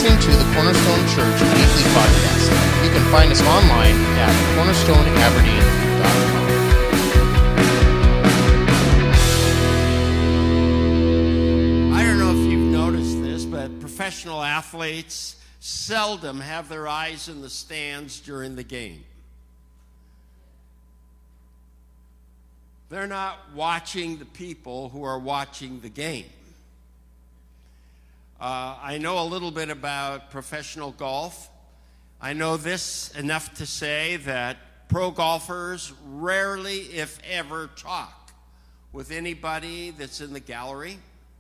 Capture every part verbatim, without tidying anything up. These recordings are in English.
listening to the Cornerstone Church Weekly Podcast. You can find us online at cornerstone aberdeen dot com. I don't know if you've noticed this, but professional athletes seldom have their eyes in the stands during the game. They're not watching the people who are watching the game. Uh, I know a little bit about professional golf. I know this enough to say that pro golfers rarely, if ever, talk with anybody that's in the gallery.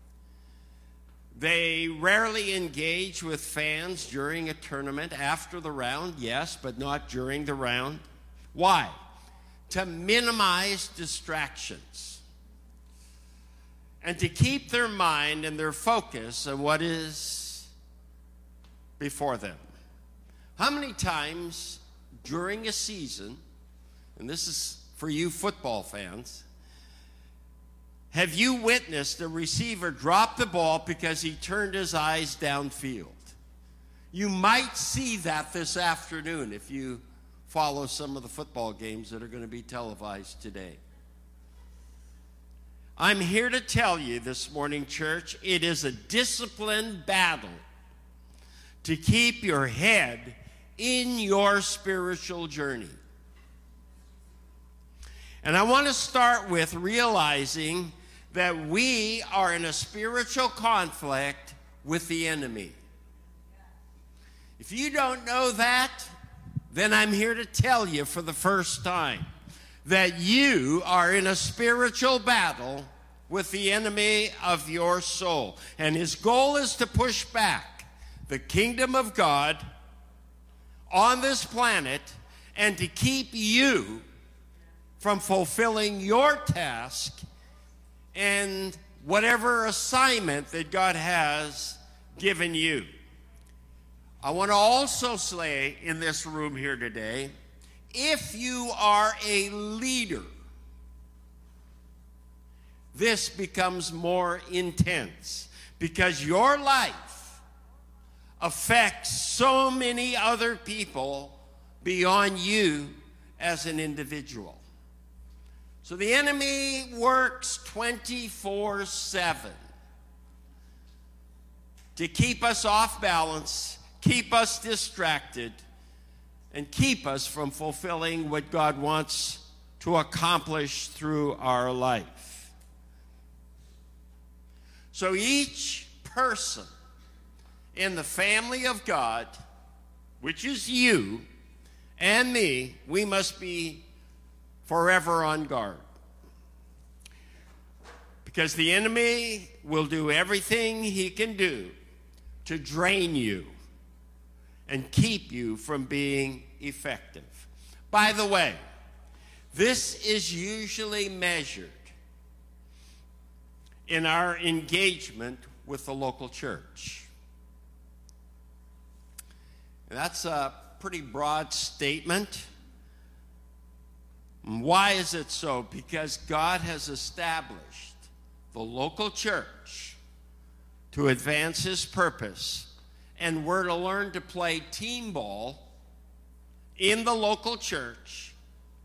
They rarely engage with fans during a tournament, after the round, yes, but not during the round. Why? To minimize distractions and to keep their mind and their focus on what is before them. How many times during a season, and this is for you football fans, have you witnessed a receiver drop the ball because he turned his eyes downfield? You might see that this afternoon if you follow some of the football games that are going to be televised today. I'm here to tell you this morning, church, it is a disciplined battle to keep your head in your spiritual journey. And I want to start with realizing that we are in a spiritual conflict with the enemy. If you don't know that, then I'm here to tell you for the first time that you are in a spiritual battle with the enemy of your soul. And his goal is to push back the kingdom of God on this planet and to keep you from fulfilling your task and whatever assignment that God has given you. I want to also say in this room here today, if you are a leader, this becomes more intense because your life affects so many other people beyond you as an individual. So the enemy works twenty-four seven to keep us off balance, keep us distracted, and keep us from fulfilling what God wants to accomplish through our life. So each person in the family of God, which is you and me, we must be forever on guard. Because the enemy will do everything he can do to drain you and keep you from being effective. By the way, this is usually measured in our engagement with the local church. And that's a pretty broad statement. Why is it so? Because God has established the local church to advance his purpose. And we're to learn to play team ball in the local church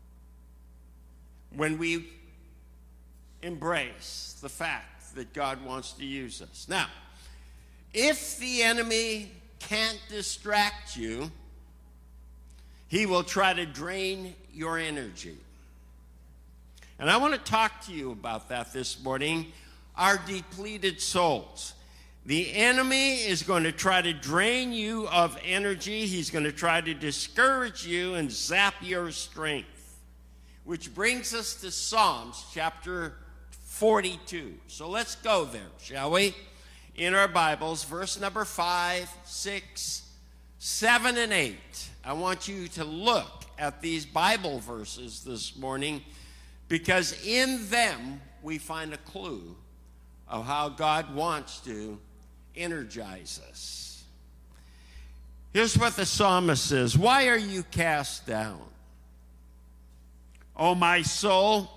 when we embrace the fact that God wants to use us. Now, if the enemy can't distract you, he will try to drain your energy. And I want to talk to you about that this morning, our depleted souls. The enemy is going to try to drain you of energy. He's going to try to discourage you and zap your strength. Which brings us to Psalms chapter forty-two. So let's go there, shall we? In our Bibles, verse number five, six, seven, and eight. I want you to look at these Bible verses this morning because in them we find a clue of how God wants to energize us. Here's what the psalmist says. Why are you cast down, O my soul?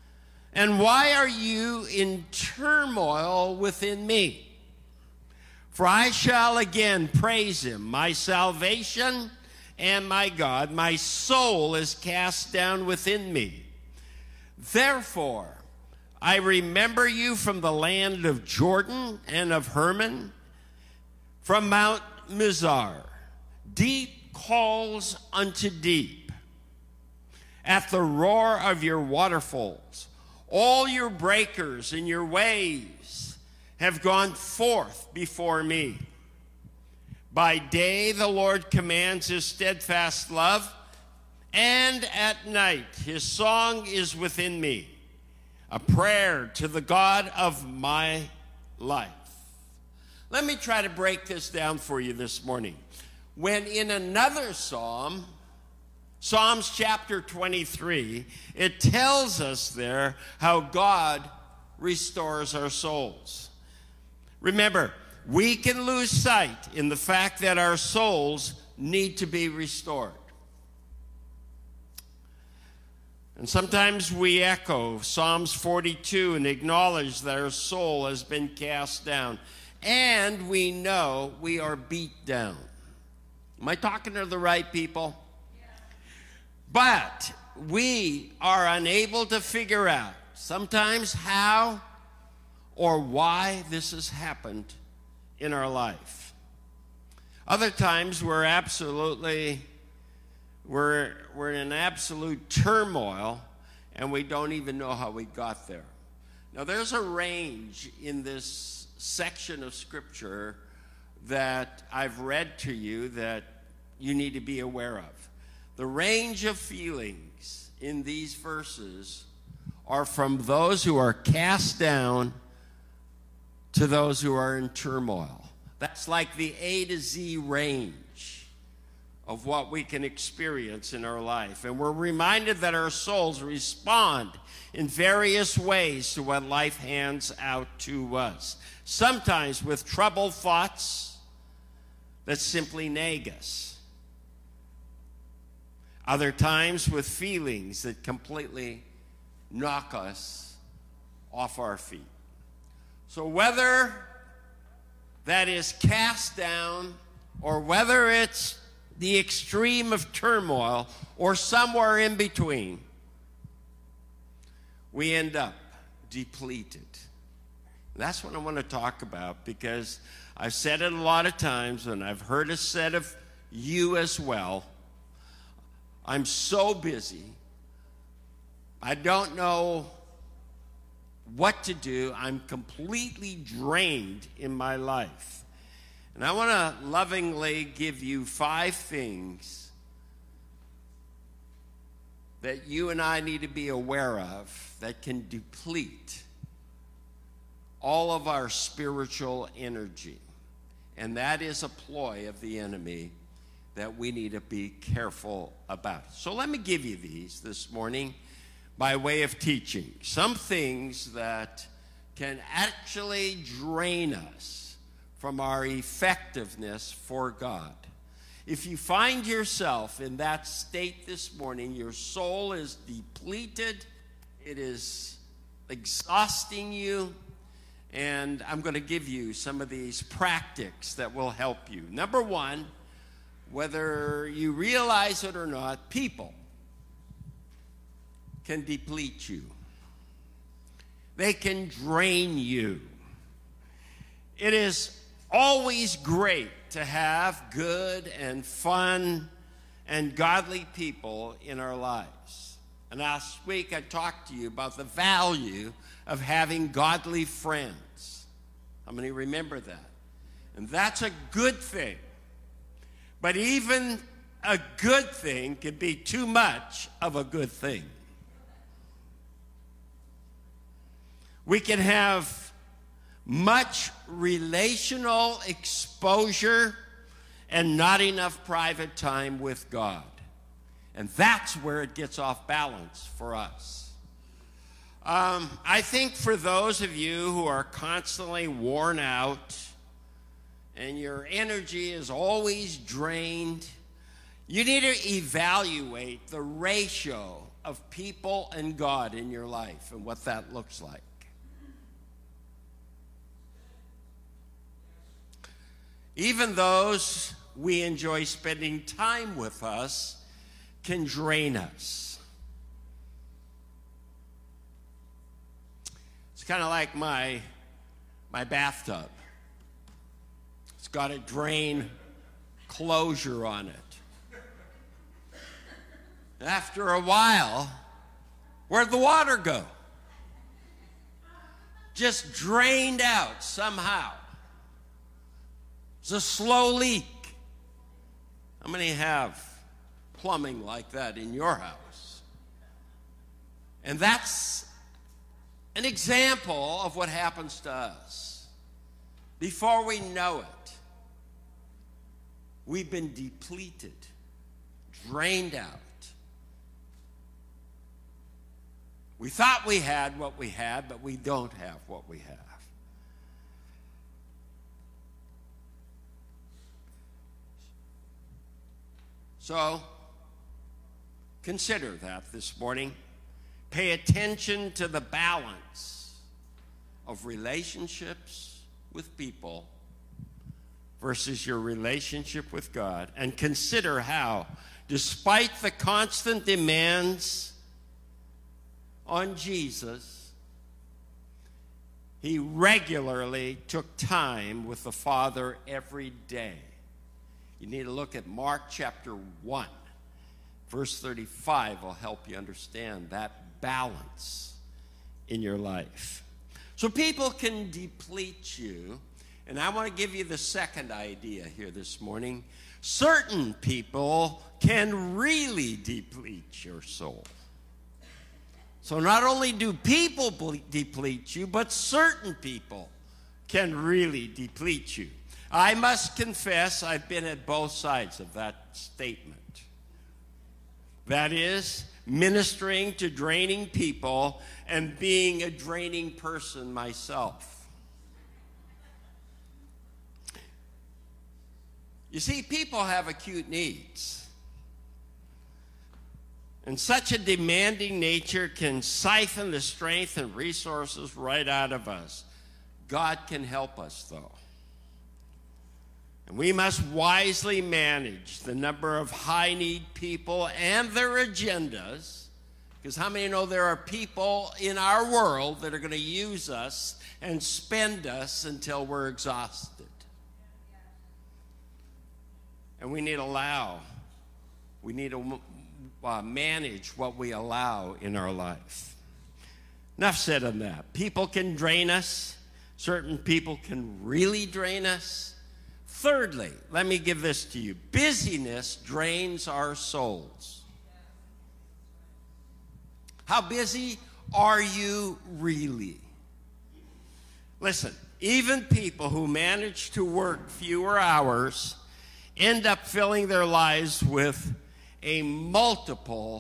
And why are you in turmoil within me? For I shall again praise him, my salvation and my God. My soul is cast down within me. Therefore, I remember you from the land of Jordan and of Hermon, from Mount Mizar. Deep calls unto deep at the roar of your waterfalls. All your breakers and your waves have gone forth before me. By day the Lord commands his steadfast love, and at night his song is within me, a prayer to the God of my life. Let me try to break this down for you this morning. When in another psalm, Psalms chapter twenty-three, it tells us there how God restores our souls. Remember, we can lose sight in the fact that our souls need to be restored. And sometimes we echo Psalms forty-two and acknowledge that our soul has been cast down. And we know we are beat down. Am I talking to the right people? Yeah. But we are unable to figure out sometimes how or why this has happened in our life. Other times we're absolutely, we're, we're in absolute turmoil and we don't even know how we got there. Now there's a range in this section of Scripture that I've read to you that you need to be aware of. The range of feelings in these verses are from those who are cast down to those who are in turmoil. That's like the A to Z range of what we can experience in our life. And we're reminded that our souls respond in various ways to what life hands out to us. Sometimes with troubled thoughts that simply nag us. Other times with feelings that completely knock us off our feet. So whether that is cast down or whether it's the extreme of turmoil or somewhere in between, we end up depleted. That's what I want to talk about, because I've said it a lot of times, and I've heard it said of you as well. I'm so busy. I don't know what to do. I'm completely drained in my life. And I want to lovingly give you five things that you and I need to be aware of that can deplete all of our spiritual energy. And that is a ploy of the enemy that we need to be careful about. So let me give you these this morning by way of teaching. Some things that can actually drain us from our effectiveness for God. If you find yourself in that state this morning, your soul is depleted, it is exhausting you, and I'm going to give you some of these practices that will help you. Number one, whether you realize it or not, people can deplete you. They can drain you. It is always great to have good and fun and godly people in our lives. And last week I talked to you about the value of having godly friends. How many remember that? And that's a good thing. But even a good thing can be too much of a good thing. We can have much relational exposure and not enough private time with God. And that's where it gets off balance for us. Um, I think for those of you who are constantly worn out and your energy is always drained, you need to evaluate the ratio of people and God in your life and what that looks like. even those we enjoy spending time with us, can drain us. It's kind of like my, my bathtub. It's got a drain closure on it. After a while, where'd the water go? Just drained out somehow. It's a slow leak. How many have plumbing like that in your house? And that's an example of what happens to us. Before we know it, we've been depleted, drained out. We thought we had what we had, but we don't have what we have. So, consider that this morning. Pay attention to the balance of relationships with people versus your relationship with God. And consider how, despite the constant demands on Jesus, he regularly took time with the Father every day. You need to look at Mark chapter one. Verse thirty-five will help you understand that balance in your life. So people can deplete you, and I want to give you the second idea here this morning. Certain people can really deplete your soul. So not only do people deplete you, but certain people can really deplete you. I must confess I've been at both sides of that statement. That is, ministering to draining people and being a draining person myself. You see, people have acute needs. And such a demanding nature can siphon the strength and resources right out of us. God can help us, though. And we must wisely manage the number of high-need people and their agendas, because how many know there are people in our world that are going to use us and spend us until we're exhausted? And we need to allow, we need to uh, manage what we allow in our life. Enough said on that. People can drain us. Certain people can really drain us. Thirdly, let me give this to you. Busyness drains our souls. How busy are you really? Listen, even people who manage to work fewer hours end up filling their lives with a multiple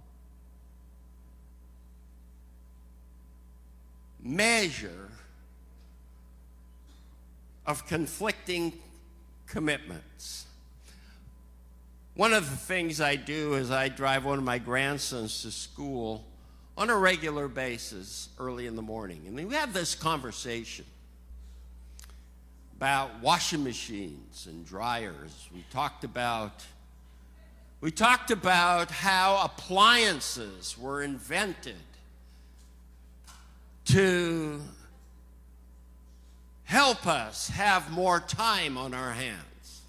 measure of conflicting commitments. One of the things I do is I drive one of my grandsons to school on a regular basis early in the morning. And we have this conversation about washing machines and dryers. We talked about we talked about how appliances were invented to help us have more time on our hands.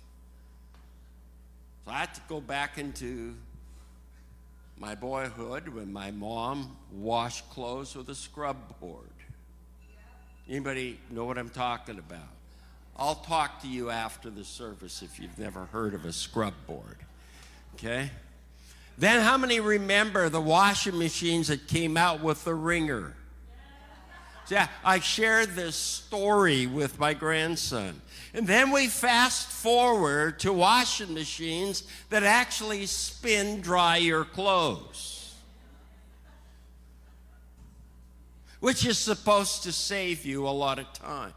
So I had to go back into my boyhood when my mom washed clothes with a scrub board. Anybody know what I'm talking about? I'll talk to you after the service if you've never heard of a scrub board. Okay? Then how many remember the washing machines that came out with the wringer? Yeah, I shared this story with my grandson. And then we fast forward to washing machines that actually spin dry your clothes, which is supposed to save you a lot of time.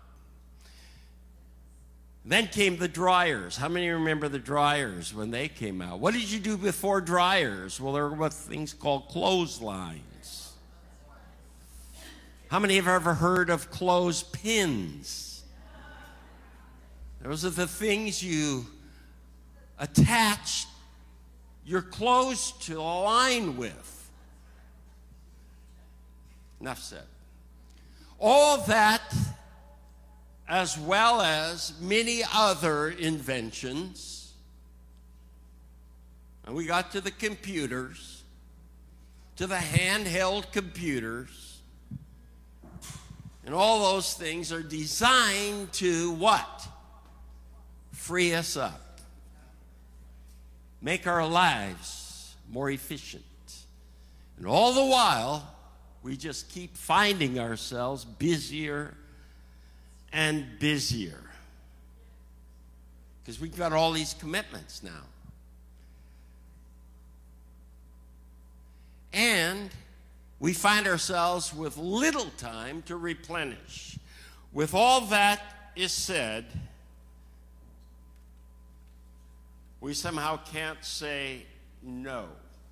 Then came the dryers. How many remember the dryers when they came out? What did you do before dryers? Well, there were things called clotheslines. How many have ever heard of clothespins? Those are the things you attach your clothes to align with. Enough said. All that, as well as many other inventions, and we got to the computers, to the handheld computers, and all those things are designed to what? Free us up. Make our lives more efficient. And all the while, we just keep finding ourselves busier and busier. Because we've got all these commitments now. And we find ourselves with little time to replenish. With all that is said, we somehow can't say no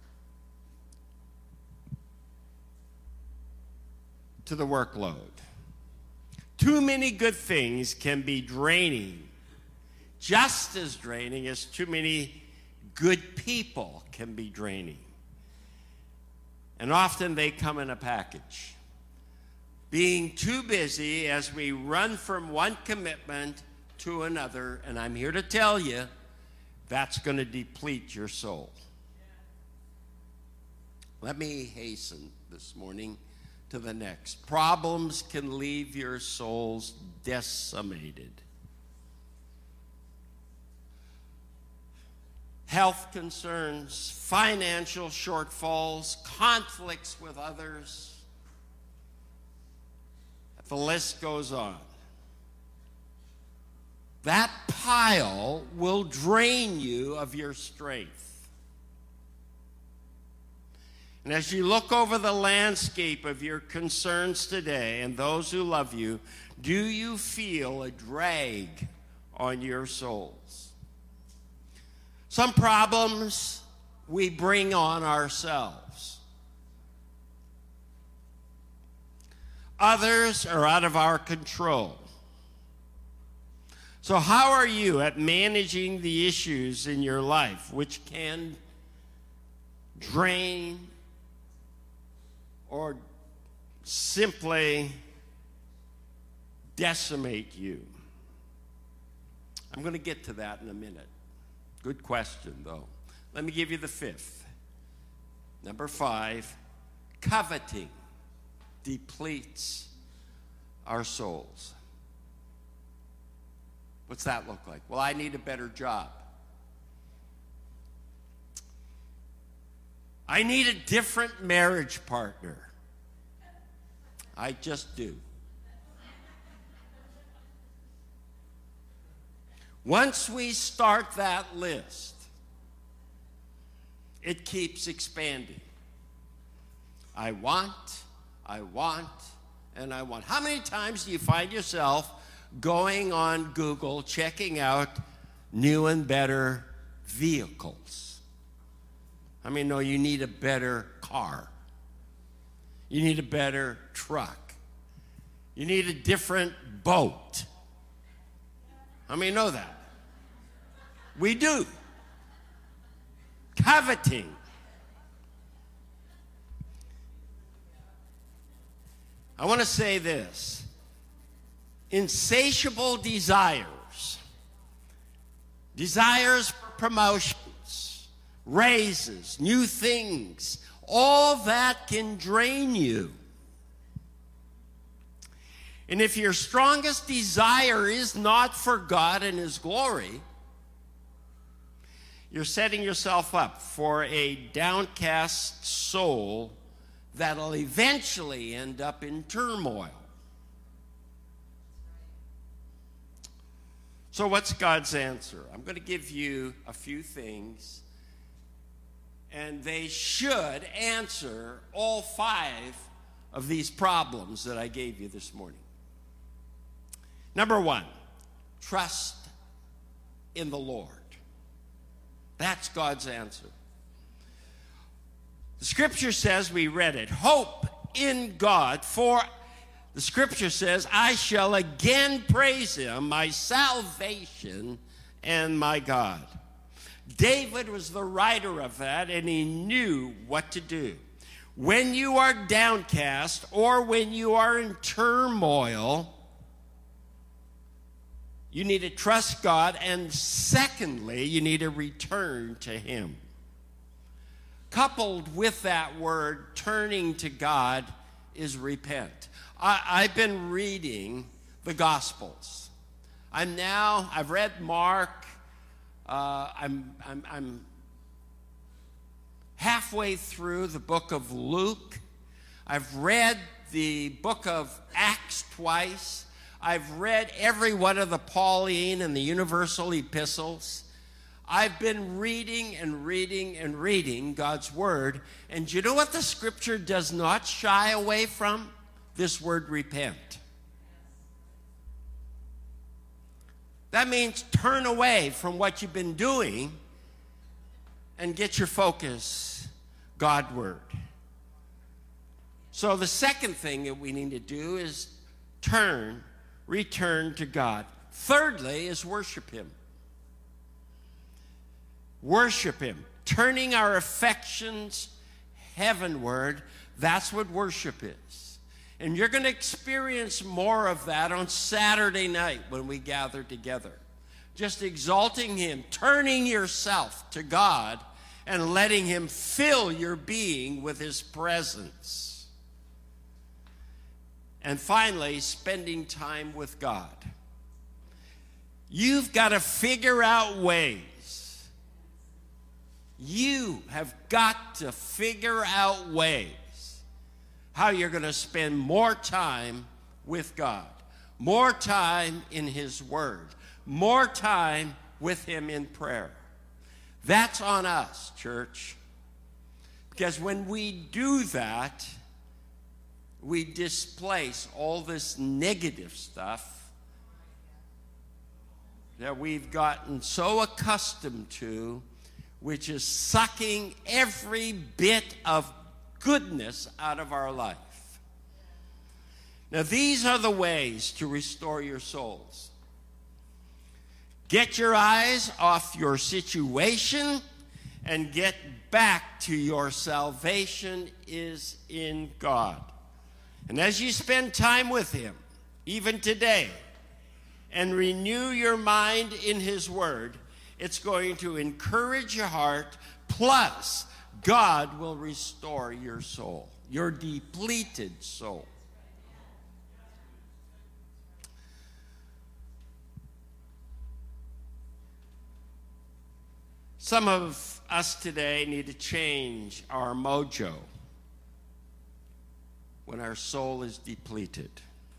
to the workload. Too many good things can be draining, just as draining as too many good people can be draining. And often they come in a package. Being too busy as we run from one commitment to another, and I'm here to tell you, that's going to deplete your soul. Let me hasten this morning to the next. Problems can leave your souls decimated. Health concerns, financial shortfalls, conflicts with others. The list goes on. That pile will drain you of your strength. And as you look over the landscape of your concerns today and those who love you, do you feel a drag on your souls? Some problems we bring on ourselves. Others are out of our control. So how are you at managing the issues in your life which can drain or simply decimate you? I'm going to get to that in a minute. Good question, though. Let me give you the fifth. Number five, coveting depletes our souls. What's that look like? Well, I need a better job. I need a different marriage partner. I just do. Once we start that list, it keeps expanding. I want, I want, and I want. How many times do you find yourself going on Google, checking out new and better vehicles? I mean, no, you need a better car. You need a better truck. You need a different boat. How many know that? We do. Coveting. I want to say this. Insatiable desires. Desires for promotions, raises, new things. All that can drain you. And if your strongest desire is not for God and His glory, you're setting yourself up for a downcast soul that'll eventually end up in turmoil. So what's God's answer? I'm going to give you a few things, and they should answer all five of these problems that I gave you this morning. Number one, trust in the Lord. That's God's answer. The scripture says, we read it, hope in God, for the The scripture says, I shall again praise him, my salvation and my God. David was the writer of that, and he knew what to do. When you are downcast or when you are in turmoil, you need to trust God, and secondly, you need to return to him. Coupled with that word, turning to God, is repent. I, I've been reading the Gospels. I'm now, I've read Mark. Uh, I'm, I'm, I'm halfway through the book of Luke. I've read the book of Acts twice. I've read every one of the Pauline and the universal epistles. I've been reading and reading and reading God's word. And do you know what the scripture does not shy away from? This word repent. That means turn away from what you've been doing and get your focus Godward. So the second thing that we need to do is turn, return to God. Thirdly is worship him. Worship him. Turning our affections heavenward, that's what worship is. And you're going to experience more of that on Saturday night when we gather together. Just exalting him, turning yourself to God, and letting him fill your being with his presence. And finally, spending time with God. You've got to figure out ways. You have got to figure out ways how you're going to spend more time with God, more time in his word, more time with him in prayer. That's on us, church. Because when we do that, we displace all this negative stuff that we've gotten so accustomed to, which is sucking every bit of goodness out of our life. Now, these are the ways to restore your souls. Get your eyes off your situation and get back to your salvation is in God. And as you spend time with him, even today, and renew your mind in his word, it's going to encourage your heart, plus God will restore your soul, your depleted soul. Some of us today need to change our mojo when our soul is depleted.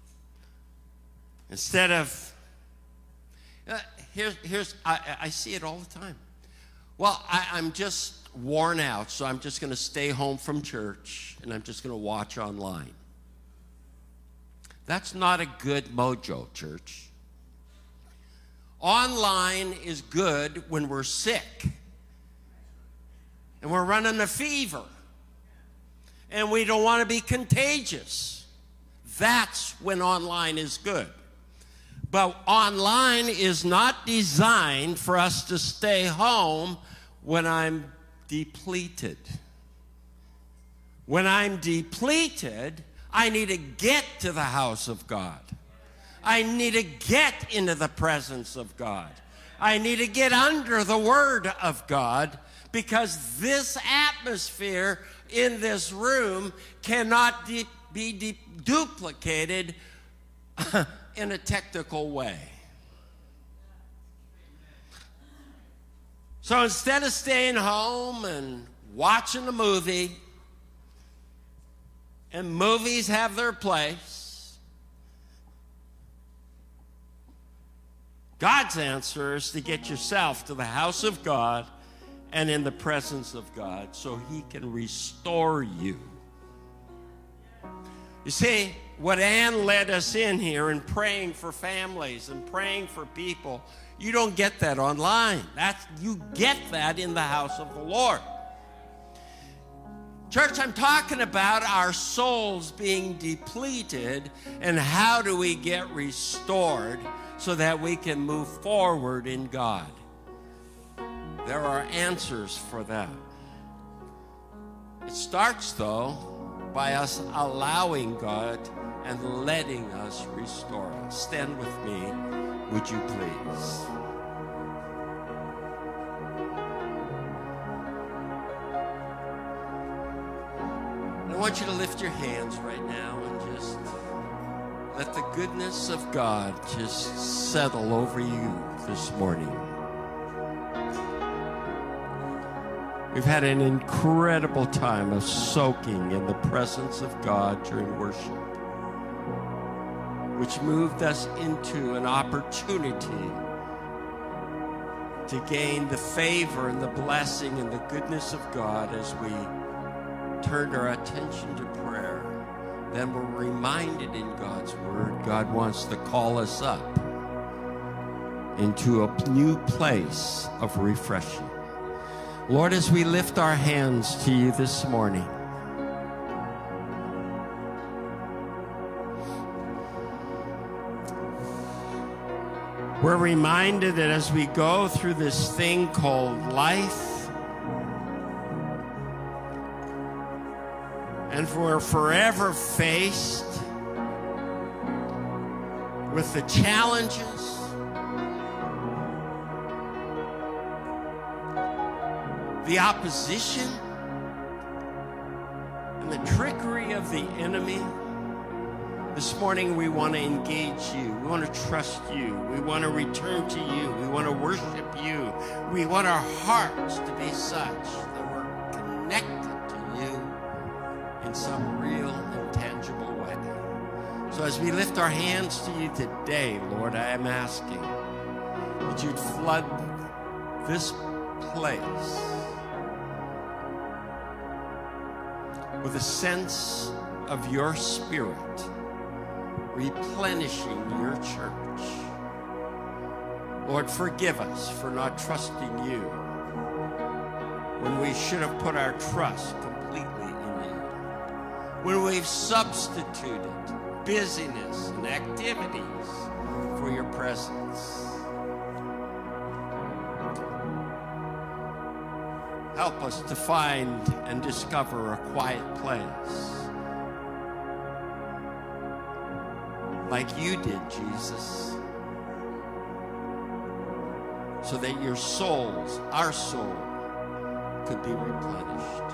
Instead of, uh, here's, here's I, I see it all the time. Well, I, I'm just worn out, so I'm just going to stay home from church and I'm just going to watch online. That's not a good mojo, church. Online is good when we're sick and we're running a fever and we don't want to be contagious. That's when online is good. But online is not designed for us to stay home when I'm depleted. When I'm depleted, I need to get to the house of God. I need to get into the presence of God. I need to get under the word of God, because this atmosphere in this room cannot de- be de- duplicated in a technical way. So instead of staying home and watching a movie, and movies have their place, God's answer is to get yourself to the house of God and in the presence of God so he can restore you. You see, what Ann led us in here in praying for families and praying for people, you don't get that online. That's, you get that in the house of the Lord. Church, I'm talking about our souls being depleted and how do we get restored so that we can move forward in God. There are answers for that. It starts, though, by us allowing God and letting us restore us. Stand with me, would you please? I want you to lift your hands right now and just let the goodness of God just settle over you this morning. We've had an incredible time of soaking in the presence of God during worship, which moved us into an opportunity to gain the favor and the blessing and the goodness of God as we turned our attention to prayer. Then we're reminded in God's word, God wants to call us up into a new place of refreshing. Lord, as we lift our hands to you this morning, we're reminded that as we go through this thing called life, and we're forever faced with the challenges, the opposition, and the trickery of the enemy. This morning we want to engage you. We want to trust you. We want to return to you. We want to worship you. We want our hearts to be such that we're connected to you in some real and tangible way. So as we lift our hands to you today, Lord, I am asking that you'd flood this place with a sense of your spirit, replenishing your church. Lord, forgive us for not trusting you when we should have put our trust completely in you. When we've substituted busyness and activities for your presence. Help us to find and discover a quiet place like you did, Jesus, so that your souls, our soul, could be replenished.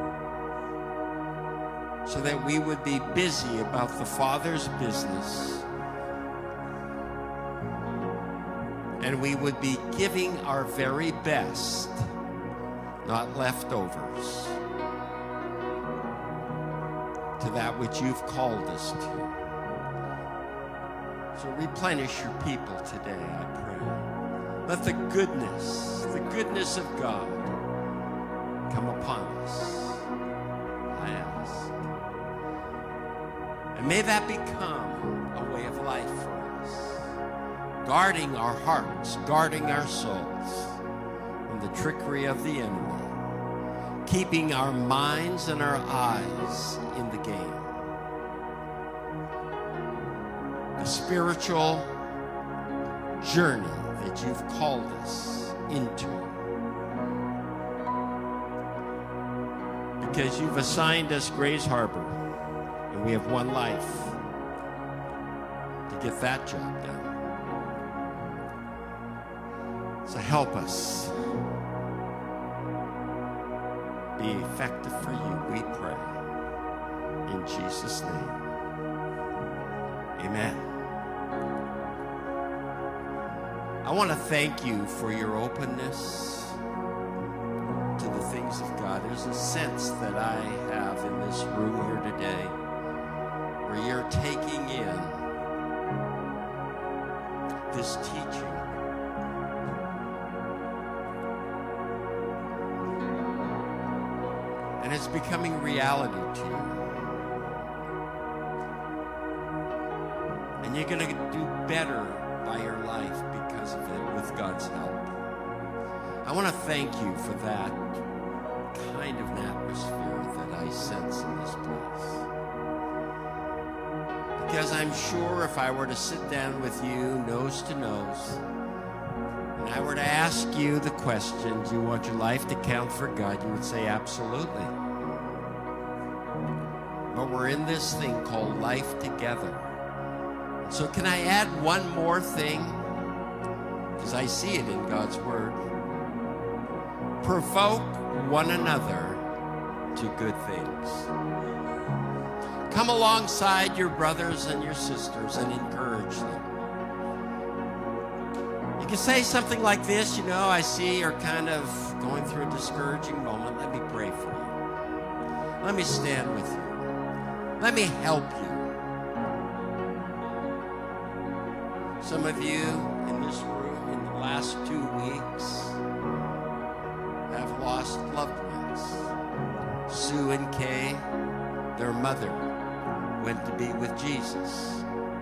So that we would be busy about the Father's business, and we would be giving our very best, not leftovers, to that which you've called us to. So replenish your people today, I pray. Let the goodness, the goodness of God come upon us, I ask. And may that become a way of life for us, guarding our hearts, guarding our souls from the trickery of the enemy, keeping our minds and our eyes in the game. The spiritual journey that you've called us into. Because you've assigned us Grays Harbor, and we have one life to get that job done. So help us be effective for you, we pray. In Jesus' name. Amen. I want to thank you for your openness to the things of God. There's a sense that I have in this room here today where you're taking in this teaching. And it's becoming reality to you. And you're going to do better by your life because of it, with God's help. I want to thank you for that kind of an atmosphere that I I sense in this place. Because I'm sure if I were to sit down with you nose to nose, and I were to ask you the question, do you want your life to count for God? You would say, absolutely. But we're in this thing called life together. So can I add one more thing? Because I see it in God's Word. Provoke one another to good things. Come alongside your brothers and your sisters and encourage them. You can say something like this, you know, I see you're kind of going through a discouraging moment. Let me pray for you. Let me stand with you. Let me help you. Some of you in this room in the last two weeks have lost loved ones. Sue and Kay, their mother, went to be with Jesus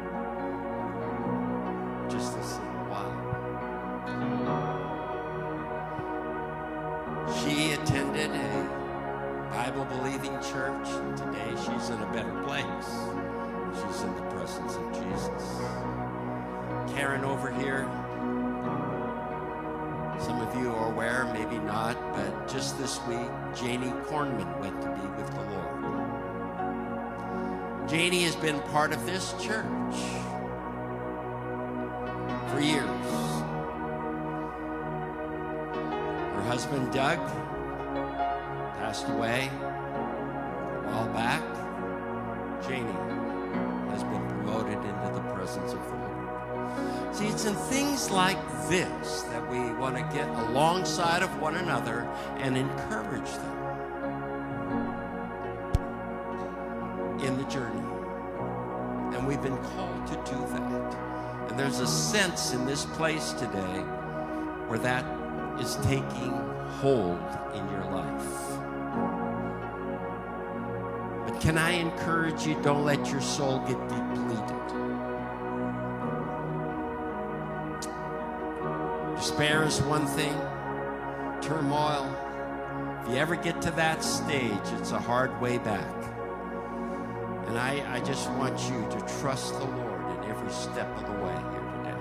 just this little while. She attended a Bible-believing church. Today she's in a better place. She's in the presence of Jesus. Karen over here, some of you are aware, maybe not, but just this week, Janie Kornman went to be with the Lord. Janie has been part of this church for years. Her husband, Doug, passed away a while back. Janie has been promoted into the presence of the Lord. See, it's in things like this that we want to get alongside of one another and encourage them in the journey. And we've been called to do that. And there's a sense in this place today where that is taking hold in your life. But can I encourage you, don't let your soul get depleted. Despair is one thing, turmoil. If you ever get to that stage, it's a hard way back. And I, I just want you to trust the Lord in every step of the way here today.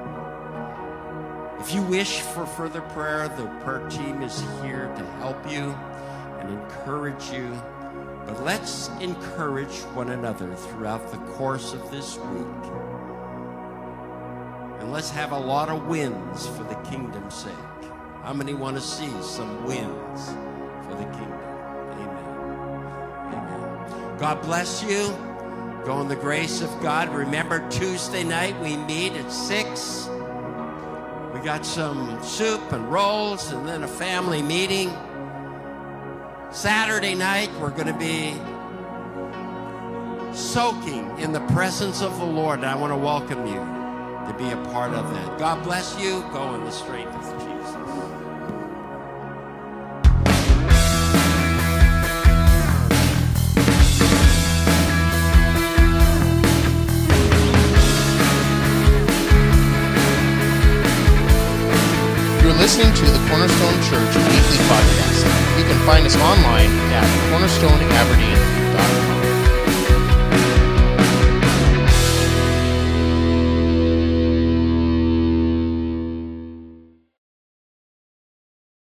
If you wish for further prayer, the prayer team is here to help you and encourage you. But let's encourage one another throughout the course of this week. And let's have a lot of wins for the kingdom's sake. How many want to see some wins for the kingdom? Amen. Amen. God bless you. Go in the grace of God. Remember, Tuesday night we meet at six. We got some soup and rolls and then a family meeting. Saturday night we're going to be soaking in the presence of the Lord. And I want to welcome you to be a part of that. God bless you. Go in the strength of Jesus. You're listening to the Cornerstone Church Weekly Podcast. You can find us online at cornerstone aberdeen dot com.